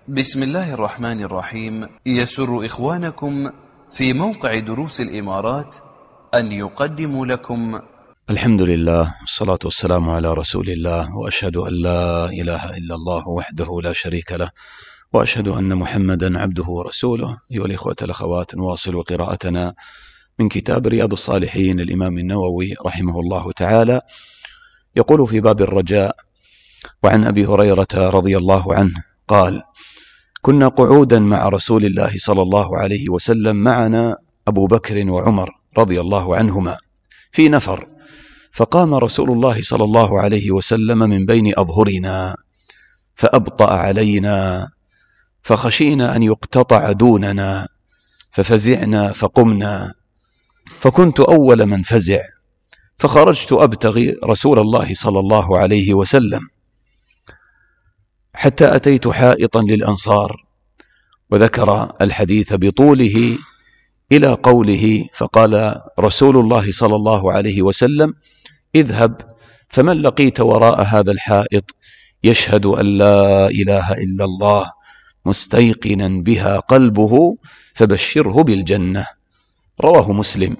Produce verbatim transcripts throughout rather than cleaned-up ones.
بسم الله الرحمن الرحيم. يسر إخوانكم في موقع دروس الإمارات أن يقدموا لكم الحمد لله والصلاة والسلام على رسول الله، وأشهد أن لا إله إلا الله وحده لا شريك له، وأشهد أن محمدا عبده ورسوله. أيها الإخوة الأخوات، نواصل قراءتنا من كتاب رياض الصالحين للإمام النووي رحمه الله تعالى. يقول في باب الرجاء: وعن أبي هريرة رضي الله عنه قال: كنا قعودا مع رسول الله صلى الله عليه وسلم، معنا أبو بكر وعمر رضي الله عنهما في نفر، فقام رسول الله صلى الله عليه وسلم من بين أظهرنا فأبطأ علينا، فخشينا أن يقتطع دوننا، ففزعنا فقمنا، فكنت أول من فزع، فخرجت أبتغي رسول الله صلى الله عليه وسلم حتى أتيت حائطا للأنصار. وذكر الحديث بطوله إلى قوله: فقال رسول الله صلى الله عليه وسلم: اذهب فمن لقيت وراء هذا الحائط يشهد أن لا إله إلا الله مستيقنا بها قلبه فبشره بالجنة. رواه مسلم.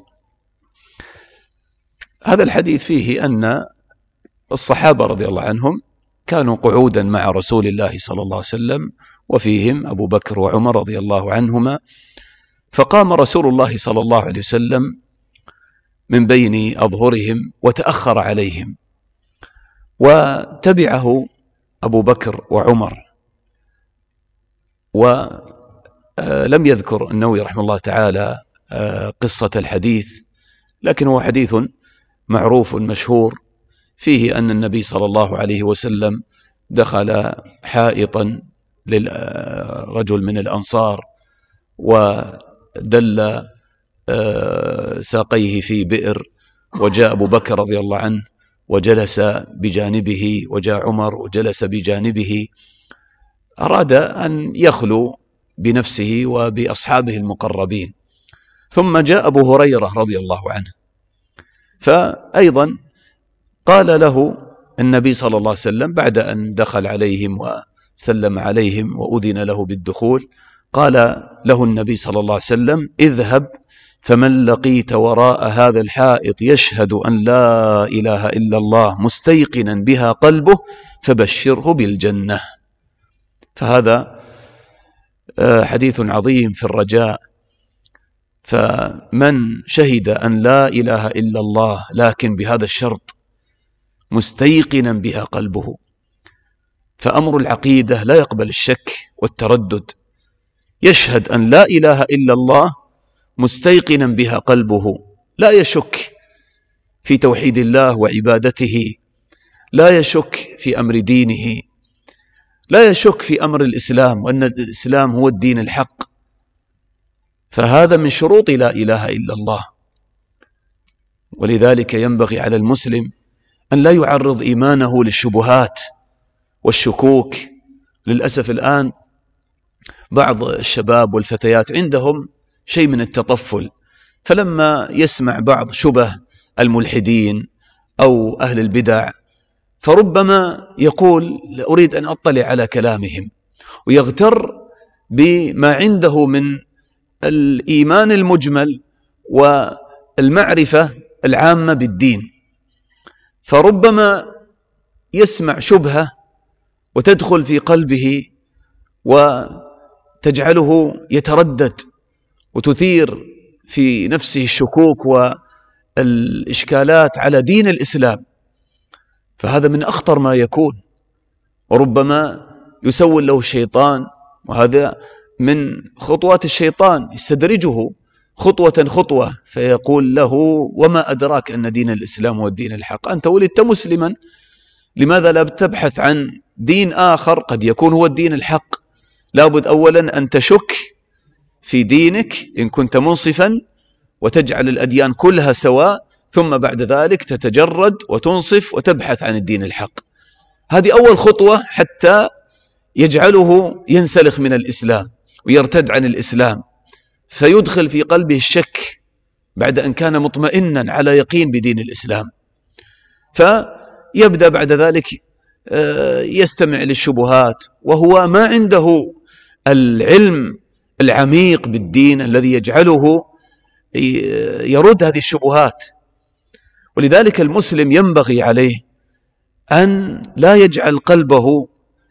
هذا الحديث فيه أن الصحابة رضي الله عنهم كانوا قعودا مع رسول الله صلى الله عليه وسلم، وفيهم أبو بكر وعمر رضي الله عنهما، فقام رسول الله صلى الله عليه وسلم من بين أظهرهم وتأخر عليهم، وتبعه أبو بكر وعمر. ولم يذكر النووي رحمه الله تعالى قصة الحديث، لكن هو حديث معروف مشهور فيه أن النبي صلى الله عليه وسلم دخل حائطا للرجل من الأنصار، ودل ساقيه في بئر، وجاء أبو بكر رضي الله عنه وجلس بجانبه، وجاء عمر وجلس بجانبه، أراد أن يخلو بنفسه وبأصحابه المقربين. ثم جاء أبو هريرة رضي الله عنه، فأيضا قال له النبي صلى الله عليه وسلم بعد أن دخل عليهم وسلم عليهم وأذن له بالدخول، قال له النبي صلى الله عليه وسلم: اذهب فمن لقيت وراء هذا الحائط يشهد أن لا إله إلا الله مستيقنا بها قلبه فبشره بالجنة. فهذا حديث عظيم في الرجاء. فمن شهد أن لا إله إلا الله لكن بهذا الشرط مستيقنا بها قلبه، فأمر العقيدة لا يقبل الشك والتردد. يشهد أن لا إله إلا الله مستيقنا بها قلبه، لا يشك في توحيد الله وعبادته، لا يشك في أمر دينه، لا يشك في أمر الإسلام وأن الإسلام هو الدين الحق. فهذا من شروط لا إله إلا الله. ولذلك ينبغي على المسلم أن لا يعرض إيمانه للشبهات والشكوك. للأسف الآن بعض الشباب والفتيات عندهم شيء من التطفل، فلما يسمع بعض شبه الملحدين أو أهل البدع فربما يقول: أريد أن أطلع على كلامهم، ويغتر بما عنده من الإيمان المجمل والمعرفة العامة بالدين، فربما يسمع شبهة وتدخل في قلبه وتجعله يتردد وتثير في نفسه الشكوك والإشكالات على دين الإسلام. فهذا من أخطر ما يكون، وربما يسول له الشيطان، وهذا من خطوات الشيطان، يستدرجه خطوة خطوة فيقول له: وما أدراك أن دين الإسلام هو الدين الحق؟ أنت ولدت مسلما، لماذا لا تبحث عن دين آخر قد يكون هو الدين الحق؟ لابد أولا أن تشك في دينك إن كنت منصفا، وتجعل الأديان كلها سواء، ثم بعد ذلك تتجرد وتنصف وتبحث عن الدين الحق. هذه أول خطوة حتى يجعله ينسلخ من الإسلام ويرتد عن الإسلام، فيدخل في قلبه الشك بعد أن كان مطمئنا على يقين بدين الإسلام. فيبدأ بعد ذلك يستمع للشبهات وهو ما عنده العلم العميق بالدين الذي يجعله يرد هذه الشبهات. ولذلك المسلم ينبغي عليه أن لا يجعل قلبه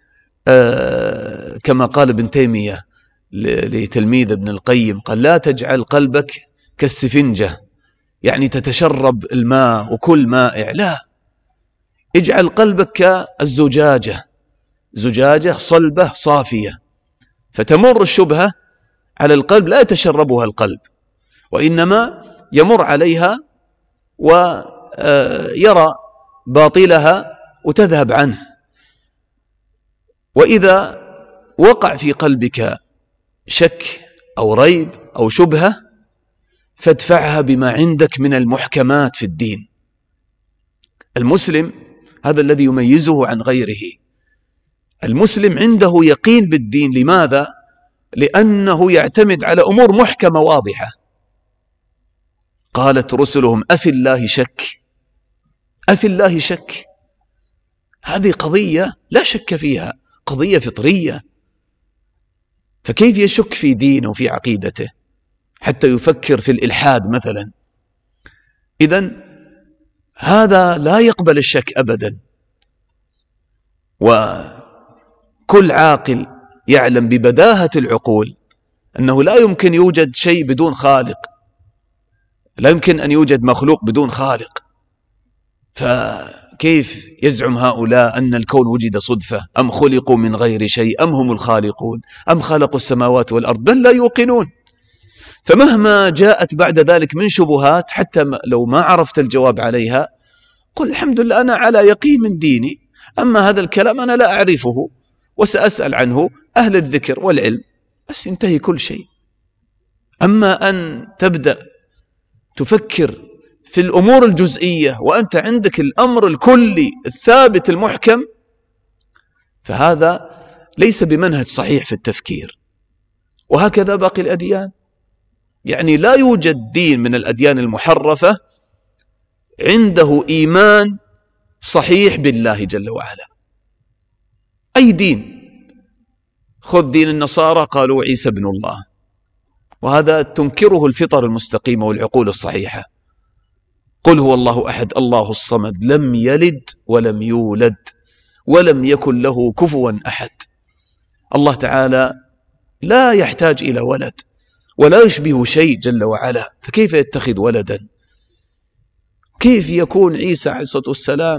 كما قال ابن تيمية لتلميذ ابن القيم، قال لا تجعل قلبك كالسفنجة، يعني تتشرب الماء وكل مائع، لا، اجعل قلبك كالزجاجة، زجاجة صلبة صافية، فتمر الشبهة على القلب لا يتشربها القلب، وإنما يمر عليها ويرى باطلها وتذهب عنه. وإذا وقع في قلبك شك أو ريب أو شبهة فادفعها بما عندك من المحكمات في الدين. المسلم هذا الذي يميزه عن غيره، المسلم عنده يقين بالدين. لماذا؟ لأنه يعتمد على أمور محكمة واضحة. قالت رسلهم أفي الله شك، أفي الله شك، هذه قضية لا شك فيها، قضية فطرية، فكيف يشك في دينه وفي عقيدته حتى يفكر في الإلحاد مثلا؟ إذن هذا لا يقبل الشك أبدا. وكل عاقل يعلم ببداهة العقول أنه لا يمكن يوجد شيء بدون خالق، لا يمكن أن يوجد مخلوق بدون خالق. فكيف يزعم هؤلاء أن الكون وجد صدفة، أم خلقوا من غير شيء، أم هم الخالقون، أم خلقوا السماوات والأرض؟ بل لا يوقنون. فمهما جاءت بعد ذلك من شبهات، حتى لو ما عرفت الجواب عليها، قل الحمد لله أنا على يقين من ديني، أما هذا الكلام أنا لا أعرفه وسأسأل عنه أهل الذكر والعلم، بس ينتهي كل شيء. أما أن تبدأ تفكر في الأمور الجزئية وأنت عندك الأمر الكلي الثابت المحكم، فهذا ليس بمنهج صحيح في التفكير. وهكذا باقي الأديان، يعني لا يوجد دين من الأديان المحرفة عنده إيمان صحيح بالله جل وعلا. أي دين، خذ دين النصارى قالوا عيسى ابن الله، وهذا تنكره الفطر المستقيمة والعقول الصحيحة. قل هو الله أحد الله الصمد لم يلد ولم يولد ولم يكن له كفوا أحد. الله تعالى لا يحتاج إلى ولد ولا يشبه شيء جل وعلا، فكيف يتخذ ولدا؟ كيف يكون عيسى عليه الصلاة والسلام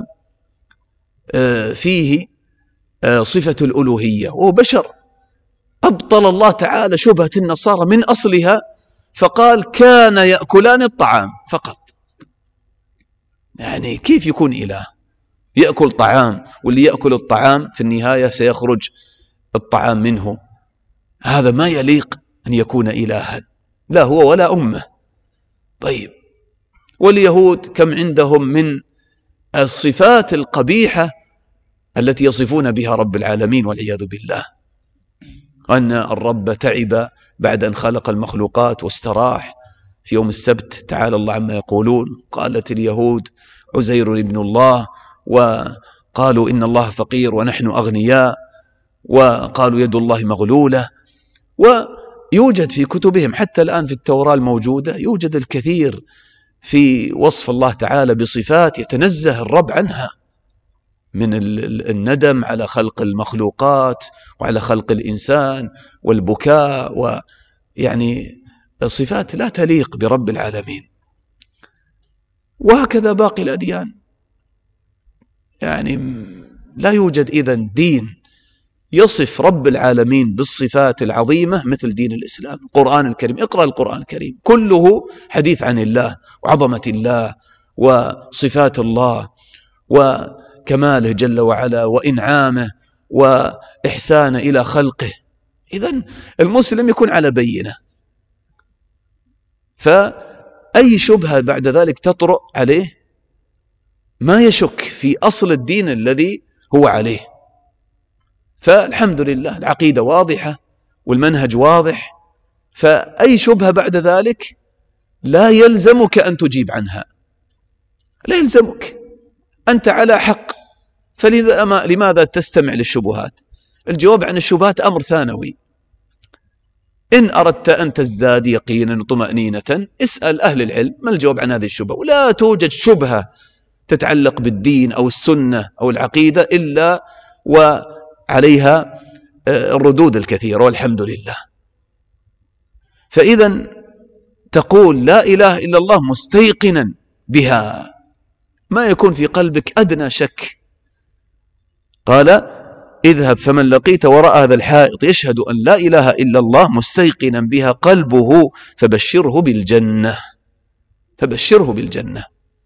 فيه صفة الألوهية وهو بشر؟ أبطل الله تعالى شبهة النصارى من أصلها، فقال كان يأكلان الطعام فقط. يعني كيف يكون إله يأكل طعام، واللي يأكل الطعام في النهاية سيخرج الطعام منه؟ هذا ما يليق أن يكون إلها، لا هو ولا أمه. طيب، واليهود كم عندهم من الصفات القبيحة التي يصفون بها رب العالمين والعياذ بالله، أن الرب تعب بعد أن خلق المخلوقات واستراح في يوم السبت، تعالى الله عما يقولون. قالت اليهود عزير ابن الله، وقالوا إن الله فقير ونحن أغنياء، وقالوا يد الله مغلولة. ويوجد في كتبهم حتى الآن في التوراة الموجودة يوجد الكثير في وصف الله تعالى بصفات يتنزه الرب عنها، من الندم على خلق المخلوقات وعلى خلق الإنسان والبكاء، ويعني صفات لا تليق برب العالمين. وهكذا باقي الأديان، يعني لا يوجد إذن دين يصف رب العالمين بالصفات العظيمة مثل دين الإسلام. القرآن الكريم، اقرأ القرآن الكريم كله حديث عن الله وعظمة الله وصفات الله وكماله جل وعلا وإنعامه وإحسانه إلى خلقه. إذن المسلم يكون على بينة، فأي شبهة بعد ذلك تطرأ عليه ما يشك في أصل الدين الذي هو عليه. فالحمد لله العقيدة واضحة والمنهج واضح، فأي شبهة بعد ذلك لا يلزمك أن تجيب عنها، لا يلزمك، أنت على حق، فلماذا تستمع للشبهات؟ الجواب عن الشبهات أمر ثانوي، إن أردت أن تزداد يقينا وطمأنينة اسأل أهل العلم ما الجواب عن هذه الشبهة. ولا توجد شبهة تتعلق بالدين أو السنة أو العقيدة إلا وعليها الردود الكثيرة والحمد لله. فإذا تقول لا إله إلا الله مستيقنا بها، ما يكون في قلبك أدنى شك. قال اذهب فمن لقيت وراء هذا الحائط يشهد أن لا إله إلا الله مستيقنا بها قلبه فبشره بالجنة، فبشره بالجنة.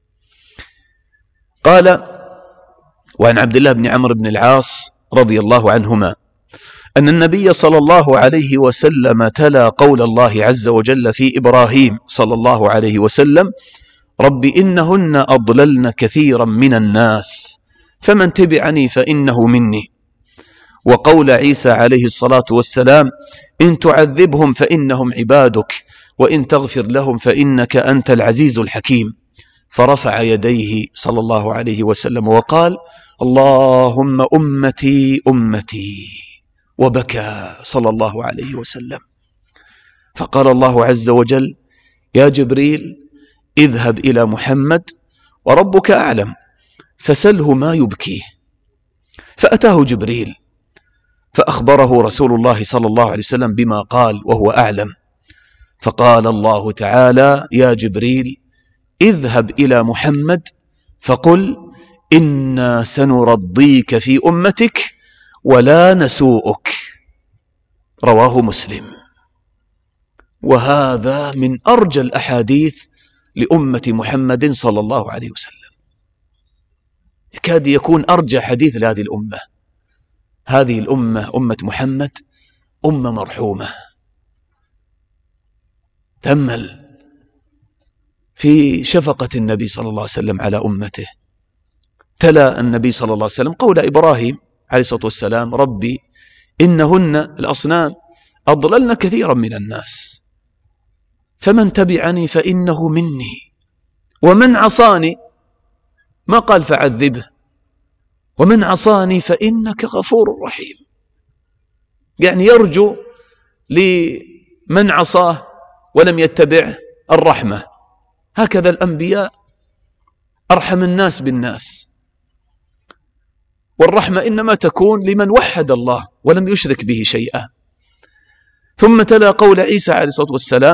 قال وعن عبد الله بن عمرو بن العاص رضي الله عنهما أن النبي صلى الله عليه وسلم تلا قول الله عز وجل في إبراهيم صلى الله عليه وسلم رب إنهن أضللن كثيرا من الناس فمن تبعني فإنه مني، وقول عيسى عليه الصلاة والسلام إن تعذبهم فإنهم عبادك وإن تغفر لهم فإنك أنت العزيز الحكيم. فرفع يديه صلى الله عليه وسلم وقال اللهم أمتي أمتي، وبكى صلى الله عليه وسلم. فقال الله عز وجل يا جبريل اذهب إلى محمد وربك أعلم فسله ما يبكيه. فأتاه جبريل فأخبره رسول الله صلى الله عليه وسلم بما قال وهو أعلم. فقال الله تعالى يا جبريل اذهب إلى محمد فقل إنا سنرضيك في أمتك ولا نسوءك. رواه مسلم. وهذا من أرجى الأحاديث لأمة محمد صلى الله عليه وسلم، يكاد يكون أرجى حديث لهذه الأمة. هذه الأمة أمة محمد أمة مرحومة. تأمل في شفقة النبي صلى الله عليه وسلم على أمته. تلا النبي صلى الله عليه وسلم قول إبراهيم عليه الصلاة والسلام ربي إنهن الأصنام أضللن كثيرا من الناس فمن تبعني فإنه مني ومن عصاني، ما قال فعذبه، ومن عصاني فإنك غفور رحيم. يعني يرجو لمن عصاه ولم يتبعه الرحمة. هكذا الأنبياء أرحم الناس بالناس، والرحمة إنما تكون لمن وحد الله ولم يشرك به شيئا. ثم تلا قول عيسى عليه الصلاة والسلام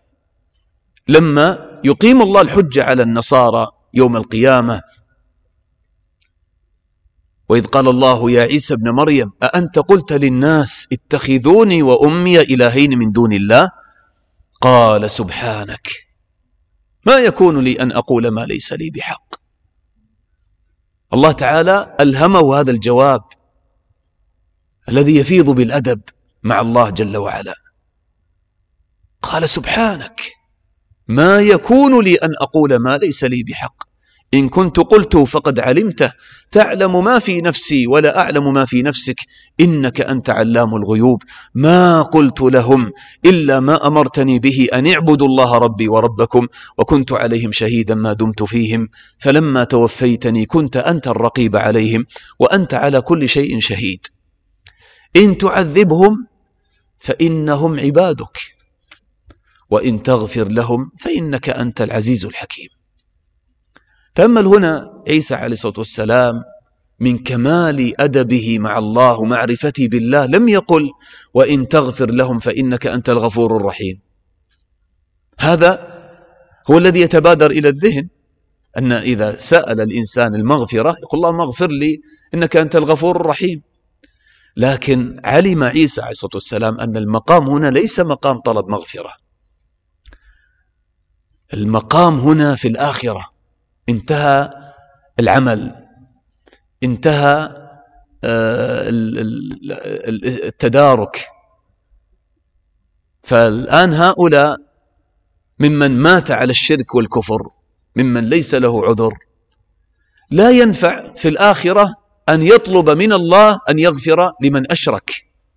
لما يقيم الله الحجة على النصارى يوم القيامة وإذ قال الله يا عيسى ابن مريم أأنت قلت للناس اتخذوني وأمي إلهين من دون الله قال سبحانك ما يكون لي أن أقول ما ليس لي بحق. الله تعالى ألهمه هذا الجواب الذي يفيض بالأدب مع الله جل وعلا. قال سبحانك ما يكون لي أن أقول ما ليس لي بحق إن كنت قلته فقد علمته تعلم ما في نفسي ولا أعلم ما في نفسك إنك أنت علام الغيوب. ما قلت لهم إلا ما أمرتني به أن اعبدوا الله ربي وربكم وكنت عليهم شهيدا ما دمت فيهم فلما توفيتني كنت أنت الرقيب عليهم وأنت على كل شيء شهيد. إن تعذبهم فإنهم عبادك وإن تغفر لهم فإنك أنت العزيز الحكيم. تأمل هنا عيسى عليه الصلاة والسلام من كمال أدبه مع الله ومعرفته بالله لم يقل وإن تغفر لهم فإنك أنت الغفور الرحيم. هذا هو الذي يتبادر إلى الذهن أن إذا سأل الإنسان المغفرة يقول الله اغفر لي إنك أنت الغفور الرحيم. لكن علم عيسى عليه الصلاة والسلام أن المقام هنا ليس مقام طلب مغفرة، المقام هنا في الآخرة. انتهى العمل، انتهى التدارك. فالآن هؤلاء ممن مات على الشرك والكفر ممن ليس له عذر لا ينفع في الآخرة أن يطلب من الله أن يغفر لمن أشرك.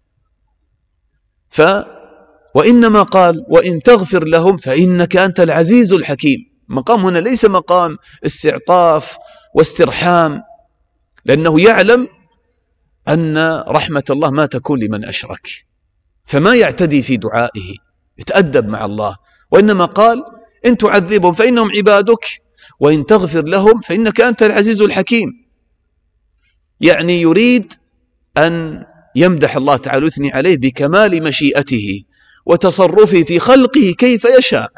ف وإنما قال وإن تغفر لهم فإنك أنت العزيز الحكيم. مقام هنا ليس مقام استعطاف واسترحام، لأنه يعلم أن رحمة الله ما تكون لمن أشرك. فما يعتدي في دعائه، يتأدب مع الله، وإنما قال إن تعذبهم فإنهم عبادك وإن تغفر لهم فإنك أنت العزيز الحكيم. يعني يريد أن يمدح الله تعالى ويثني عليه بكمال مشيئته وتصرفه في خلقه كيف يشاء،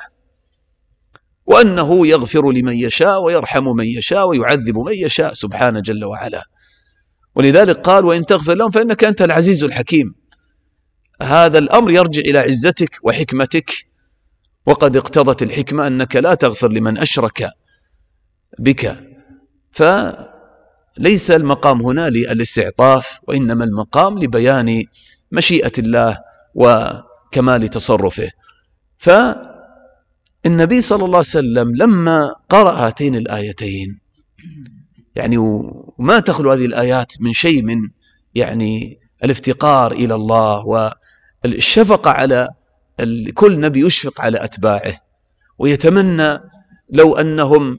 وأنه يغفر لمن يشاء ويرحم من يشاء ويعذب من يشاء سبحانه جل وعلا. ولذلك قال وإن تغفر لهم فإنك أنت العزيز الحكيم. هذا الأمر يرجع إلى عزتك وحكمتك، وقد اقتضت الحكمة أنك لا تغفر لمن أشرك بك، فليس المقام هنا للاستعطاف، وإنما المقام لبيان مشيئة الله وكمال تصرفه. فالنبي صلى الله عليه وسلم لما قرأ هاتين الآيتين، يعني وما تخلو هذه الآيات من شيء من يعني الافتقار إلى الله والشفقة على كل نبي، يشفق على أتباعه ويتمنى لو أنهم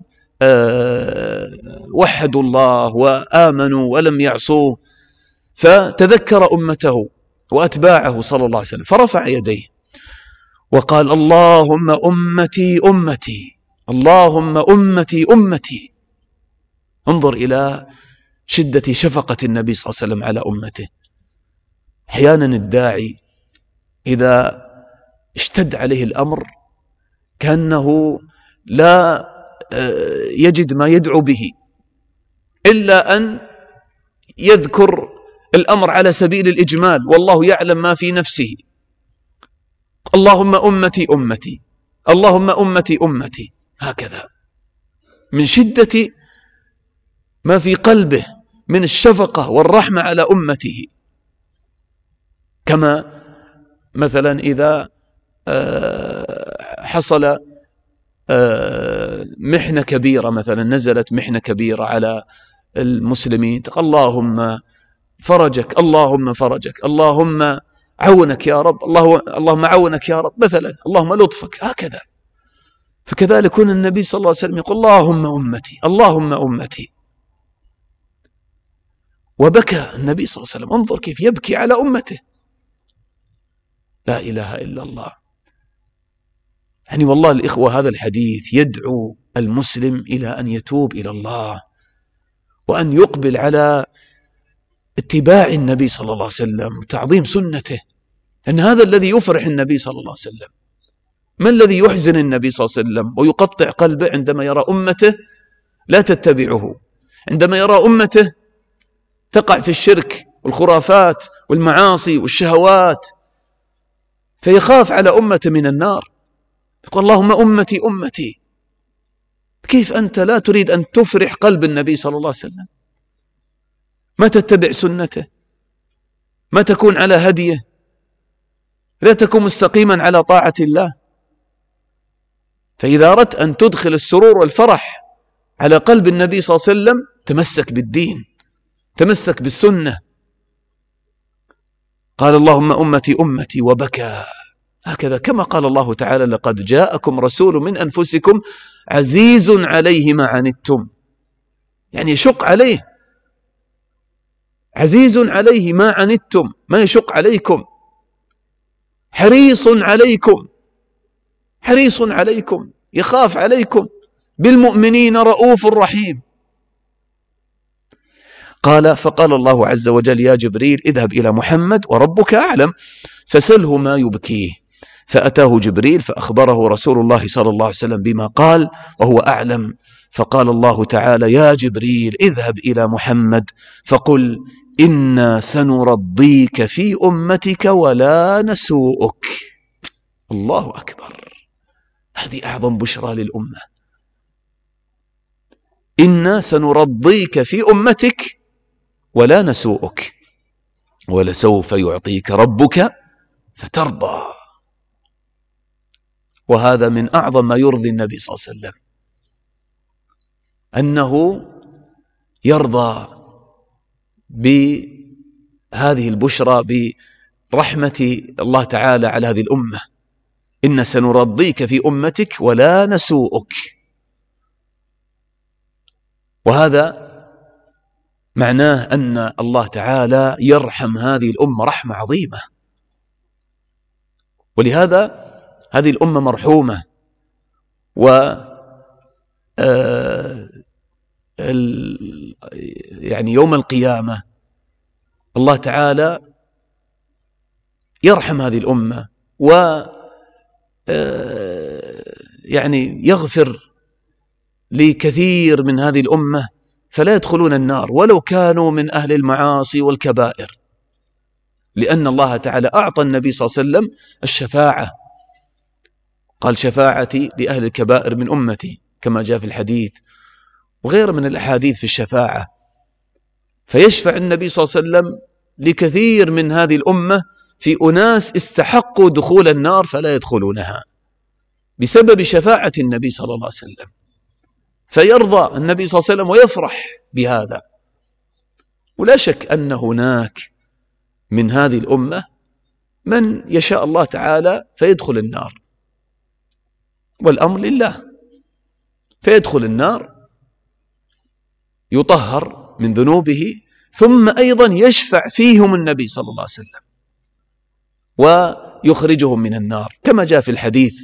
وحدوا الله وآمنوا ولم يعصوه، فتذكر أمته وأتباعه صلى الله عليه وسلم فرفع يديه وقال اللهم أمتي أمتي، اللهم أمتي أمتي. انظر إلى شدة شفقة النبي صلى الله عليه وسلم على أمته. أحيانا الداعي إذا اشتد عليه الأمر كأنه لا يجد ما يدعو به إلا أن يذكر الأمر على سبيل الإجمال، والله يعلم ما في نفسه. اللهم أمتي أمتي، اللهم أمتي أمتي، هكذا من شدة ما في قلبه من الشفقة والرحمة على أمته. كما مثلا إذا حصل محنة كبيرة، مثلا نزلت محنة كبيرة على المسلمين، اللهم فرجك، اللهم فرجك، اللهم عونك يا رب، الله اللهم عونك يا رب، مثلا اللهم لطفك، هكذا. فكذلك هنا النبي صلى الله عليه وسلم يقول اللهم أمتي، اللهم أمتي. وبكى النبي صلى الله عليه وسلم، انظر كيف يبكي على أمته، لا إله إلا الله. يعني والله الإخوة هذا الحديث يدعو المسلم إلى أن يتوب إلى الله وأن يقبل على اتباع النبي صلى الله عليه وسلم وتعظيم سنته، أن هذا الذي يفرح النبي صلى الله عليه وسلم. ما الذي يحزن النبي صلى الله عليه وسلم ويقطع قلبه عندما يرى أمته لا تتبعه، عندما يرى أمته تقع في الشرك والخرافات والمعاصي والشهوات، فيخاف على أمته من النار، يقول اللهم أمتي أمتي. كيف أنت لا تريد أن تفرح قلب النبي صلى الله عليه وسلم؟ ما تتبع سنته، ما تكون على هديه، لا تكون مستقيما على طاعة الله. فإذا أردت أن تدخل السرور والفرح على قلب النبي صلى الله عليه وسلم تمسك بالدين، تمسك بالسنة. قال اللهم أمتي أمتي وبكى، هكذا كما قال الله تعالى لقد جاءكم رسول من أنفسكم عزيز عليه ما عنتم، يعني يشق عليه، عزيز عليه ما عنتم، ما يشق عليكم، حريص عليكم، حريص عليكم، يخاف عليكم، بالمؤمنين رؤوف رحيم. قال فقال الله عز وجل يا جبريل اذهب إلى محمد وربك أعلم فسله ما يبكيه. فأتاه جبريل فأخبره رسول الله صلى الله عليه وسلم بما قال وهو أعلم. فقال الله تعالى يا جبريل اذهب إلى محمد فقل إنا سنرضيك في أمتك ولا نسوءك. الله أكبر، هذه أعظم بشرى للأمة. إنا سنرضيك في أمتك ولا نسوءك ولسوف يعطيك ربك فترضى. وهذا من أعظم ما يرضي النبي صلى الله عليه وسلم، أنه يرضى بهذه البشرى برحمة الله تعالى على هذه الأمة. إن سنرضيك في أمتك ولا نسوءك. وهذا معناه أن الله تعالى يرحم هذه الأمة رحمة عظيمة، ولهذا هذه الأمة مرحومة، و يعني يوم القيامة الله تعالى يرحم هذه الأمة و يعني يغفر لكثير من هذه الأمة فلا يدخلون النار ولو كانوا من أهل المعاصي والكبائر، لأن الله تعالى أعطى النبي صلى الله عليه وسلم الشفاعة، قال شفاعتي لأهل الكبائر من أمتي كما جاء في الحديث وغير من الأحاديث في الشفاعة. فيشفع النبي صلى الله عليه وسلم لكثير من هذه الأمة في أناس استحقوا دخول النار فلا يدخلونها بسبب شفاعة النبي صلى الله عليه وسلم، فيرضى النبي صلى الله عليه وسلم ويفرح بهذا. ولا شك أن هناك من هذه الأمة من يشاء الله تعالى فيدخل النار، والأمر لله، فيدخل النار يطهر من ذنوبه، ثم أيضا يشفع فيهم النبي صلى الله عليه وسلم ويخرجهم من النار كما جاء في الحديث.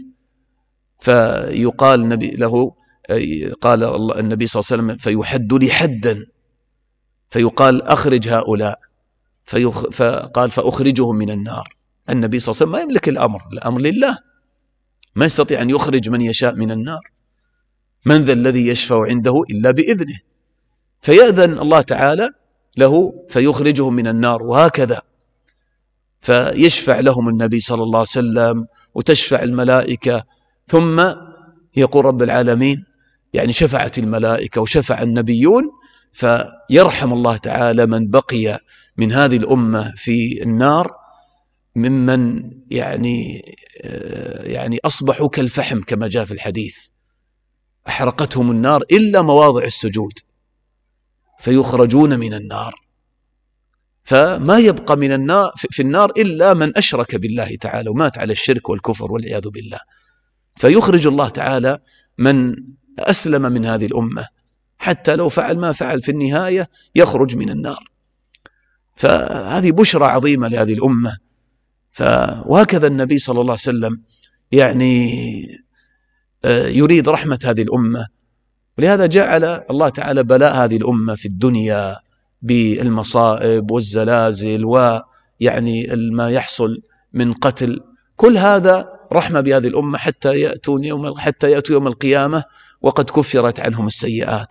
فيقال النبي له، قال النبي صلى الله عليه وسلم فيحد لي حدا، فيقال أخرج هؤلاء، فيخ فقال فأخرجهم من النار. النبي صلى الله عليه وسلم ما يملك الأمر، الأمر لله، ما يستطيع أن يخرج من يشاء من النار. من ذا الذي يشفع عنده إلا بإذنه، فيأذن الله تعالى له فيخرجهم من النار، وهكذا فيشفع لهم النبي صلى الله عليه وسلم وتشفع الملائكة، ثم يقول رب العالمين يعني شفعت الملائكة وشفع النبيون، فيرحم الله تعالى من بقي من هذه الأمة في النار ممن يعني يعني أصبحوا كالفحم كما جاء في الحديث، أحرقتهم النار إلا مواضع السجود فيخرجون من النار. فما يبقى من النار في النار إلا من أشرك بالله تعالى ومات على الشرك والكفر والعياذ بالله، فيخرج الله تعالى من أسلم من هذه الأمة حتى لو فعل ما فعل في النهاية يخرج من النار. فهذه بشرى عظيمة لهذه الأمة. وهكذا النبي صلى الله عليه وسلم يعني يريد رحمة هذه الأمة، ولهذا جعل الله تعالى بلاء هذه الأمة في الدنيا بالمصائب والزلازل ويعني ما يحصل من قتل، كل هذا رحمة بهذه الأمة حتى يأتون يوم حتى يأتوا يوم القيامة وقد كفرت عنهم السيئات.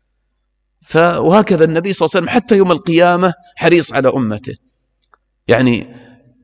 وهكذا النبي صلى الله عليه وسلم حتى يوم القيامة حريص على أمته. يعني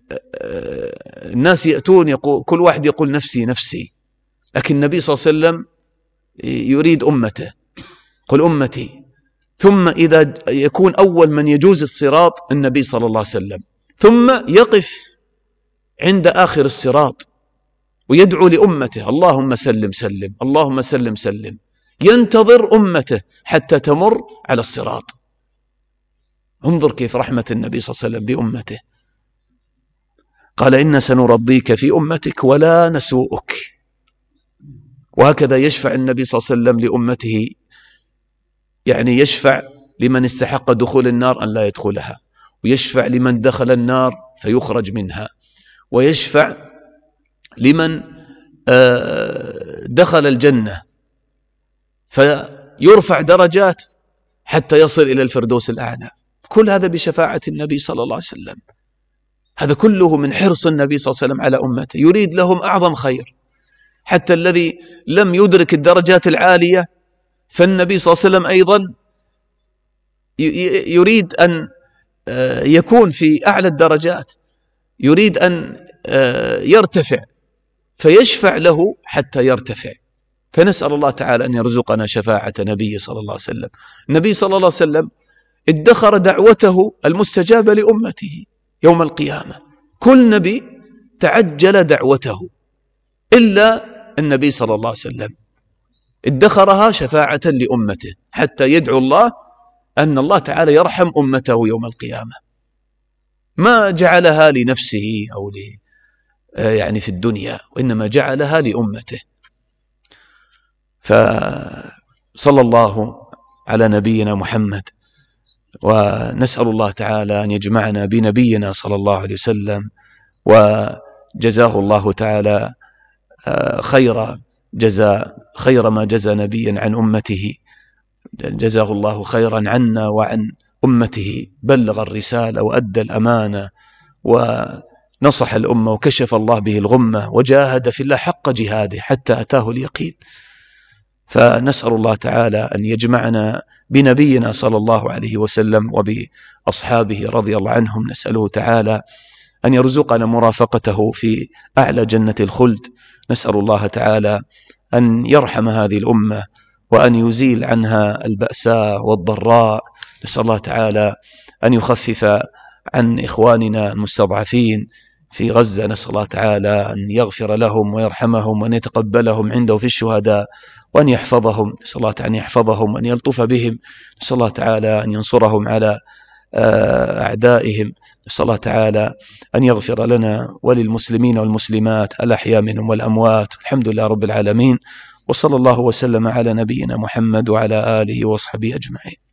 الناس يأتون يقول كل واحد يقول نفسي نفسي، لكن النبي صلى الله عليه وسلم يريد أمته، قل أمتي، ثم إذا يكون أول من يجوز الصراط النبي صلى الله عليه وسلم، ثم يقف عند آخر الصراط ويدعو لأمته اللهم سلم سلم اللهم سلم سلم، ينتظر أمته حتى تمر على الصراط. انظر كيف رحمة النبي صلى الله عليه وسلم بأمته، قال إن سنرضيك في أمتك ولا نسوءك. وهكذا يشفع النبي صلى الله عليه وسلم لأمته، يعني يشفع لمن استحق دخول النار أن لا يدخلها، ويشفع لمن دخل النار فيخرج منها، ويشفع لمن دخل الجنة فيرفع درجات حتى يصل إلى الفردوس الأعلى. كل هذا بشفاعة النبي صلى الله عليه وسلم. هذا كله من حرص النبي صلى الله عليه وسلم على أمته، يريد لهم أعظم خير، حتى الذي لم يدرك الدرجات العالية فالنبي صلى الله عليه وسلم أيضا يريد أن يكون في أعلى الدرجات، يريد أن يرتفع فيشفع له حتى يرتفع. فنسأل الله تعالى أن يرزقنا شفاعة نبي صلى الله عليه وسلم. النبي صلى الله عليه وسلم ادخر دعوته المستجابة لأمته يوم القيامة، كل نبي تعجل دعوته إلا النبي صلى الله عليه وسلم ادخرها شفاعة لأمته حتى يدعو الله أن الله تعالى يرحم أمته يوم القيامة، ما جعلها لنفسه أو ل يعني في الدنيا، وإنما جعلها لأمته. فصلى الله على نبينا محمد، ونسأل الله تعالى أن يجمعنا بنبينا صلى الله عليه وسلم، وجزاه الله تعالى خير جزاء، خير ما جزى نبيا عن أمته، جزاه الله خيرا عنا وعن أمته، بلغ الرسالة وأدى الأمانة ونصح الأمة وكشف الله به الغمة وجاهد في الله حق جهاده حتى أتاه اليقين. فنسأل الله تعالى أن يجمعنا بنبينا صلى الله عليه وسلم وبأصحابه رضي الله عنهم. نسأله تعالى أن يرزقنا مرافقته في أعلى جنة الخلد. نسأل الله تعالى أن يرحم هذه الأمة وأن يزيل عنها البأساء والضراء. نسأل الله تعالى أن يخفف عن إخواننا المستضعفين في غزة. نسأل الله تعالى أن يغفر لهم ويرحمهم وأن يتقبلهم عنده في الشهداء وأن يحفظهم. نسأل الله تعالى أن يحفظهم وأن يلطف بهم. نسأل الله تعالى أن ينصرهم على أعدائهم. نسأل الله تعالى أن يغفر لنا وللمسلمين والمسلمات الأحياء منهم والأموات. الحمد لله رب العالمين، وصلى الله وسلم على نبينا محمد وعلى آله وصحبه أجمعين.